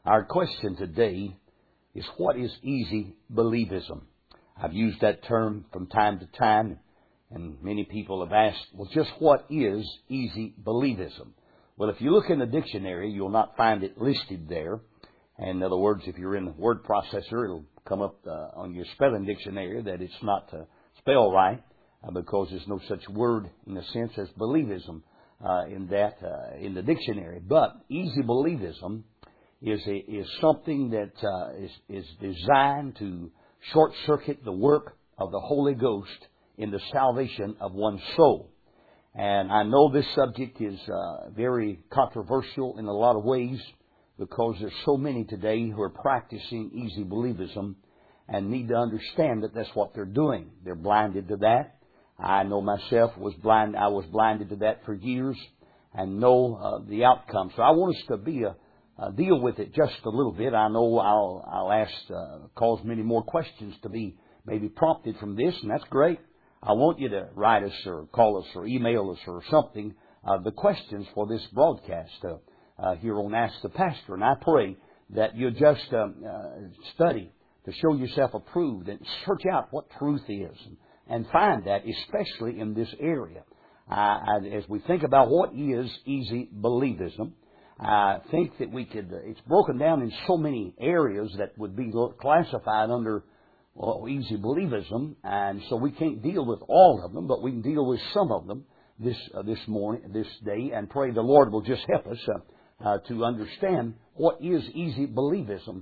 Our question today is, what is easy believism? I've used that term from time to time, and many people have asked, well, just what is easy believism? Well, if you look in the dictionary, you'll not find it listed there. And in other words, if you're in the word processor, it'll come up on your spelling dictionary that it's not spelled right, because there's no such word in the sense as believism in the dictionary. But easy believism is something that is designed to short circuit the work of the Holy Ghost in the salvation of one's soul. And I know this subject is very controversial in a lot of ways, because there's so many today who are practicing easy believism and need to understand that that's what they're doing. They're blinded to that. I know myself was blind. I was blinded to that for years and know the outcome. So I want us to deal with it just a little bit. I know I'll ask, cause many more questions to be maybe prompted from this, and that's great. I want you to write us or call us or email us or something, the questions for this broadcast here on Ask the Pastor. And I pray that you'll just study to show yourself approved and search out what truth is and find that, especially in this area. As we think about what is easy believism, I think that it's broken down in so many areas that would be classified under easy believism, and so we can't deal with all of them, but we can deal with some of them this day, and pray the Lord will just help us to understand what is easy believism.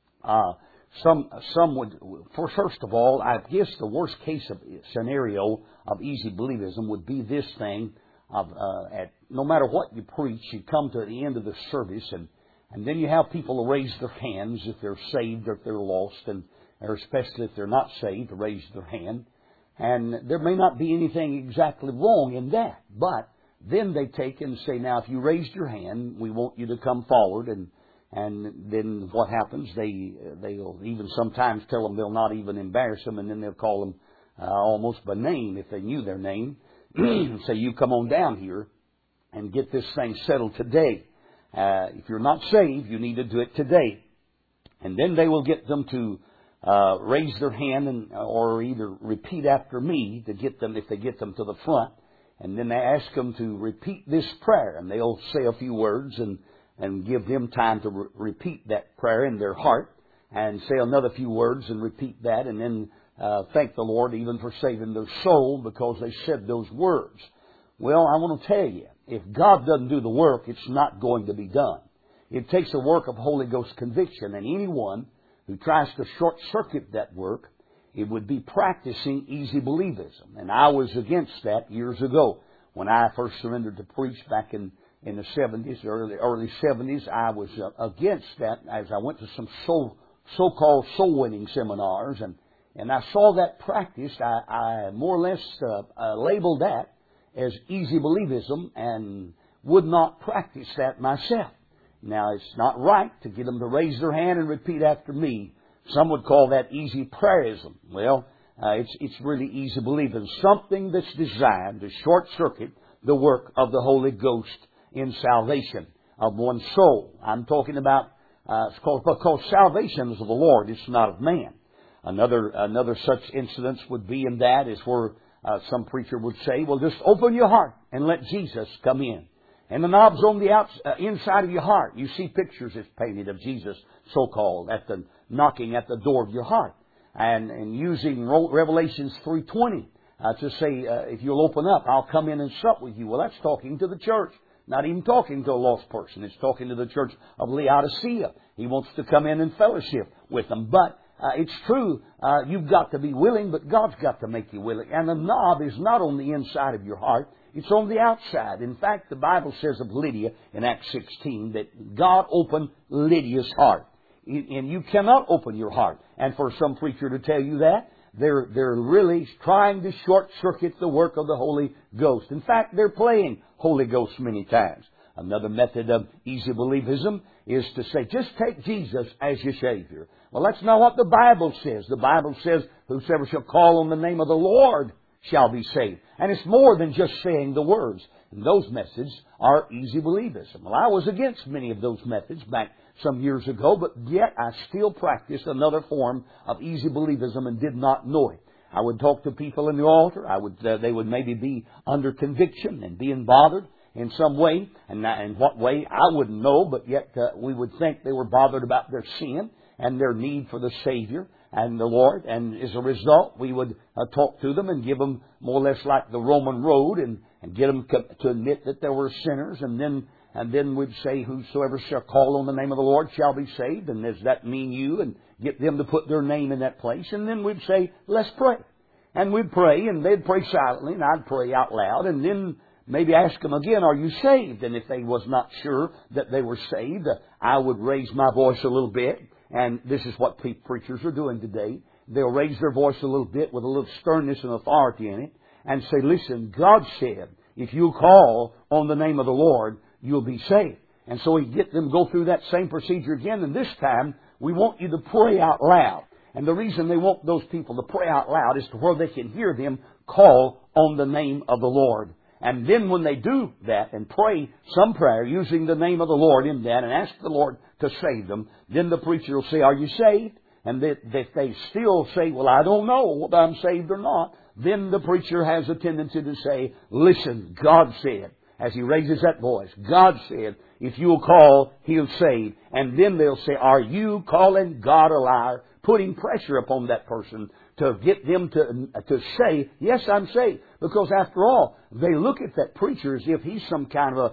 Some would, first of all, I guess the worst case scenario of easy believism would be this thing of no matter what you preach, you come to the end of the service, and then you have people raise their hands if they're saved or if they're lost, or especially if they're not saved, raise their hand. And there may not be anything exactly wrong in that, but then they take and say, now, if you raised your hand, we want you to come forward. And then what happens? They'll even sometimes tell them they'll not even embarrass them, and then they'll call them almost by name if they knew their name. Say, you come on down here and get this thing settled today. If you're not saved, you need to do it today. And then they will get them to raise their hand or either repeat after me to get them, if they get them to the front. And then they ask them to repeat this prayer, and they'll say a few words and give them time to repeat that prayer in their heart, and say another few words and repeat that, and then thank the Lord even for saving their soul because they said those words. Well, I want to tell you, if God doesn't do the work, it's not going to be done. It takes a work of Holy Ghost conviction, and anyone who tries to short-circuit that work, it would be practicing easy believism. And I was against that years ago. When I first surrendered to preach back in the 70s, early 70s, I was against that as I went to some so-called soul-winning seminars, and I saw that practiced. I more or less labeled that as easy believism and would not practice that myself. Now, it's not right to get them to raise their hand and repeat after me. Some would call that easy prayerism. Well, it's really easy believing. Something that's designed to short-circuit the work of the Holy Ghost in salvation of one's soul. I'm talking about, because salvation is of the Lord, it's not of man. Another such incident would be in that is where some preacher would say, well, just open your heart and let Jesus come in. And the knob's on the inside of your heart. You see pictures that's painted of Jesus, so-called, knocking at the door of your heart. And using Revelations 3:20 to say, if you'll open up, I'll come in and sup with you. Well, that's talking to the church. Not even talking to a lost person. It's talking to the church of Laodicea. He wants to come in and fellowship with them. But it's true, you've got to be willing, but God's got to make you willing. And the knob is not on the inside of your heart. It's on the outside. In fact, the Bible says of Lydia in Acts 16 that God opened Lydia's heart. And you cannot open your heart. And for some preacher to tell you that, they're really trying to short-circuit the work of the Holy Ghost. In fact, they're playing Holy Ghost many times. Another method of easy believism is to say, just take Jesus as your Savior. Well, that's not what the Bible says. The Bible says, whosoever shall call on the name of the Lord shall be saved. And it's more than just saying the words. And those methods are easy believism. Well, I was against many of those methods back some years ago, but yet I still practiced another form of easy believism and did not know it. I would talk to people in the altar. They would maybe be under conviction and being bothered in some way. And in what way, I wouldn't know, but yet we would think they were bothered about their sin and their need for the Savior and the Lord. And as a result, we would talk to them and give them more or less like the Roman road and get them to admit that they were sinners. And then we'd say, whosoever shall call on the name of the Lord shall be saved. And does that mean you? And get them to put their name in that place. And then we'd say, let's pray. And we'd pray, and they'd pray silently, and I'd pray out loud. And then maybe ask them again, are you saved? And if they was not sure that they were saved, I would raise my voice a little bit. And this is what preachers are doing today. They'll raise their voice a little bit with a little sternness and authority in it and say, listen, God said, if you call on the name of the Lord, you'll be saved. And so we get them to go through that same procedure again. And this time, we want you to pray out loud. And the reason they want those people to pray out loud is to where they can hear them call on the name of the Lord. And then when they do that and pray some prayer using the name of the Lord in that and ask the Lord to save them, then the preacher will say, are you saved? And if they still say, well, I don't know whether I'm saved or not, then the preacher has a tendency to say, listen, God said, as he raises that voice, God said, if you'll call, He'll save. And then they'll say, are you calling God a liar? Putting pressure upon that person to get them to say, yes, I'm saved. Because after all, they look at that preacher as if he's some kind of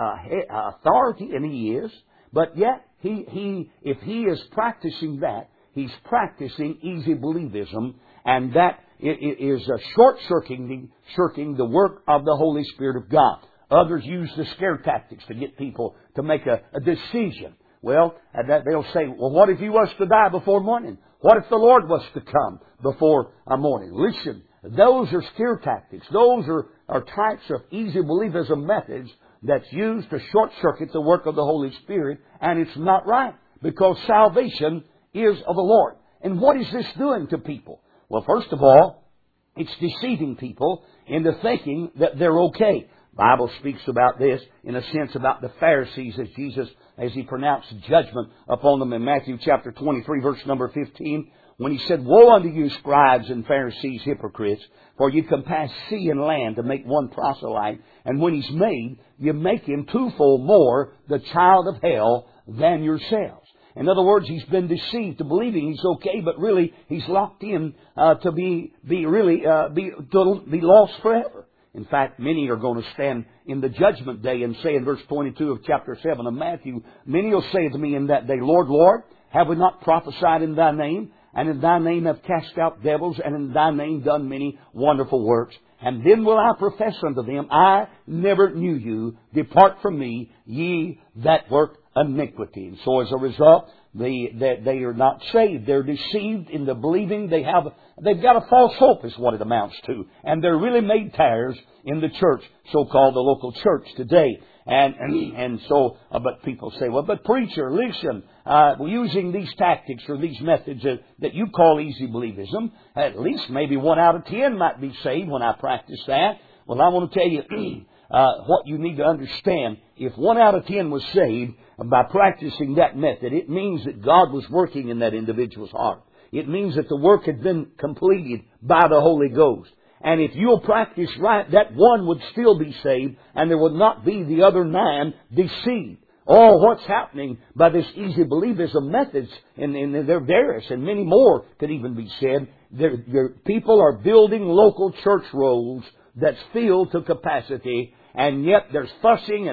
a authority, and he is. But yet, if he is practicing that, he's practicing easy believism, and that is short-circuiting the work of the Holy Spirit of God. Others use the scare tactics to get people to make a decision. Well, they'll say, well, what if he was to die before morning? What if the Lord was to come before morning? Listen, those are scare tactics. Those are types of easy believism methods that's used to short-circuit the work of the Holy Spirit, and it's not right, because salvation is of the Lord. And what is this doing to people? Well, first of all, it's deceiving people into thinking that they're okay. The Bible speaks about this, in a sense, about the Pharisees as He pronounced judgment upon them in Matthew chapter 23, verse number 15, when He said, woe unto you, scribes and Pharisees, hypocrites, for you compass sea and land to make one proselyte, and when he's made, you make him twofold more the child of hell than yourselves. In other words, he's been deceived to believing he's okay, but really he's locked in to be lost forever. In fact, many are going to stand in the judgment day and say in verse 22 of chapter 7 of Matthew, many will say to me in that day, Lord, Lord, have we not prophesied in Thy name? And in Thy name have cast out devils, and in Thy name done many wonderful works. And then will I profess unto them, I never knew you. Depart from me, ye that work iniquity. And so as a result, they are not saved. They're deceived into believing they've got a false hope is what it amounts to. And they're really made tares in the church, so-called the local church today. And so, but people say, well, but preacher, listen, using these tactics or these methods that you call easy believism, at least maybe 1 out of 10 might be saved when I practice that. Well, I want to tell you what you need to understand. If 1 out of 10 was saved by practicing that method, it means that God was working in that individual's heart. It means that the work had been completed by the Holy Ghost. And if you'll practice right, that one would still be saved, and there would not be the other 9 deceived. Oh, what's happening by this easy believism methods, and they're various, and many more could even be said. People are building local church rolls that's filled to capacity, and yet there's fussing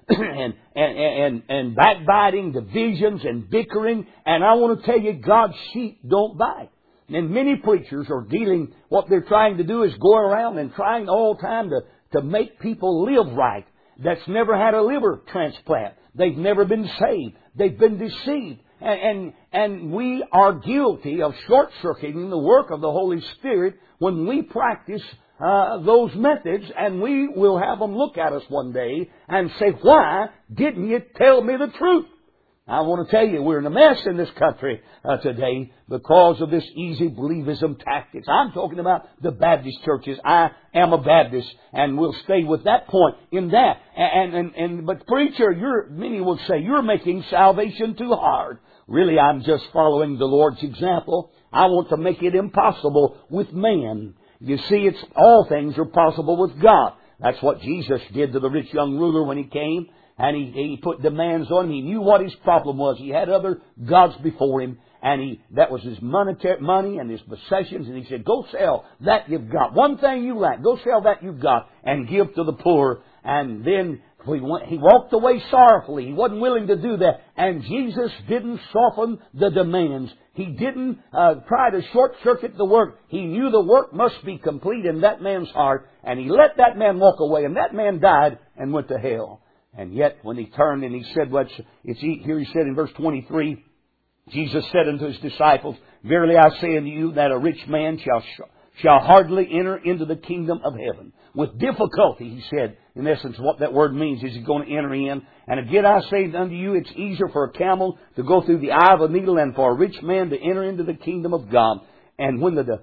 and backbiting, divisions and bickering. And I want to tell you, God's sheep don't bite. And many preachers are what they're trying to do is go around and trying all the time to make people live right. That's never had a liver transplant. They've never been saved. They've been deceived. And we are guilty of short-circuiting the work of the Holy Spirit when we practice those methods, and we will have them look at us one day and say, why didn't you tell me the truth? I want to tell you, we're in a mess in this country today because of this easy believism tactics. I'm talking about the Baptist churches. I am a Baptist, and we'll stay with that point in that. But preacher, many will say, you're making salvation too hard. Really, I'm just following the Lord's example. I want to make it impossible with man. You see, all things are possible with God. That's what Jesus did to the rich young ruler when he came. And he put demands on him. He knew what his problem was. He had other gods before him. And that was his money and his possessions. And he said, go sell that you've got. One thing you lack, go sell that you've got and give to the poor. And then he walked away sorrowfully. He wasn't willing to do that. And Jesus didn't soften the demands. He didn't try to short-circuit the work. He knew the work must be complete in that man's heart. And he let that man walk away. And that man died and went to hell. And yet, when he turned and he said, here he said in verse 23, Jesus said unto his disciples, verily I say unto you that a rich man shall hardly enter into the kingdom of heaven. With difficulty, he said, in essence, what that word means is he's going to enter in. And again I say unto you, it's easier for a camel to go through the eye of a needle than for a rich man to enter into the kingdom of God. And when the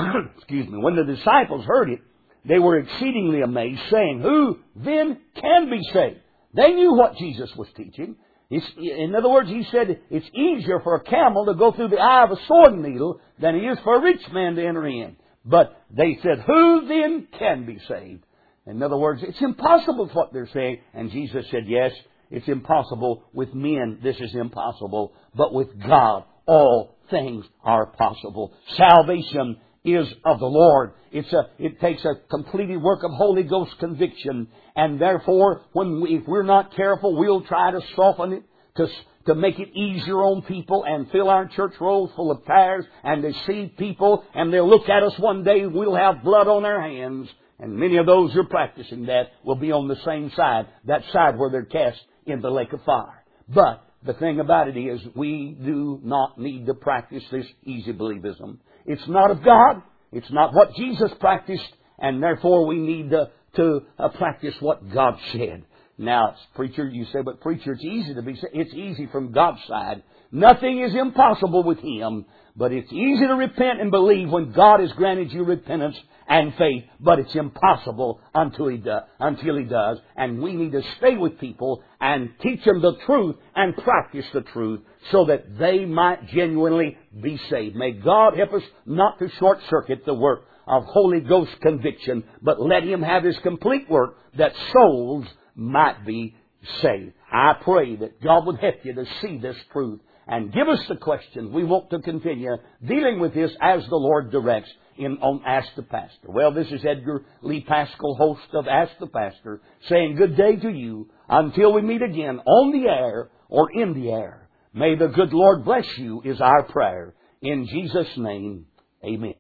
disciples heard it, they were exceedingly amazed, saying, who then can be saved? They knew what Jesus was teaching. In other words, he said it's easier for a camel to go through the eye of a sword needle than it is for a rich man to enter in. But they said, who then can be saved? In other words, it's impossible is what they're saying. And Jesus said, yes, it's impossible. With men, this is impossible. But with God, all things are possible. Salvation is of the Lord. It takes a completed work of Holy Ghost conviction. And therefore, if we're not careful, we'll try to soften it, to make it easier on people and fill our church rolls full of tires and deceive people. And they'll look at us one day and we'll have blood on our hands. And many of those who are practicing that will be on the same side, that side where they're cast in the lake of fire. But the thing about it is, we do not need to practice this easy believism. It's not of God. It's not what Jesus practiced. And therefore we need to practice what God said. Now, preacher, you say, but preacher, it's easy from God's side. Nothing is impossible with Him. But it's easy to repent and believe when God has granted you repentance and faith. But it's impossible until He does. And we need to stay with people and teach them the truth and practice the truth so that they might genuinely be saved. May God help us not to short-circuit the work of Holy Ghost conviction, but let Him have His complete work that souls might be saved. I pray that God would help you to see this truth and give us the questions. We want to continue dealing with this as the Lord directs on Ask the Pastor. Well, this is Edgar Lee Pascal, host of Ask the Pastor, saying good day to you until we meet again on the air or in the air. May the good Lord bless you is our prayer. In Jesus' name, amen.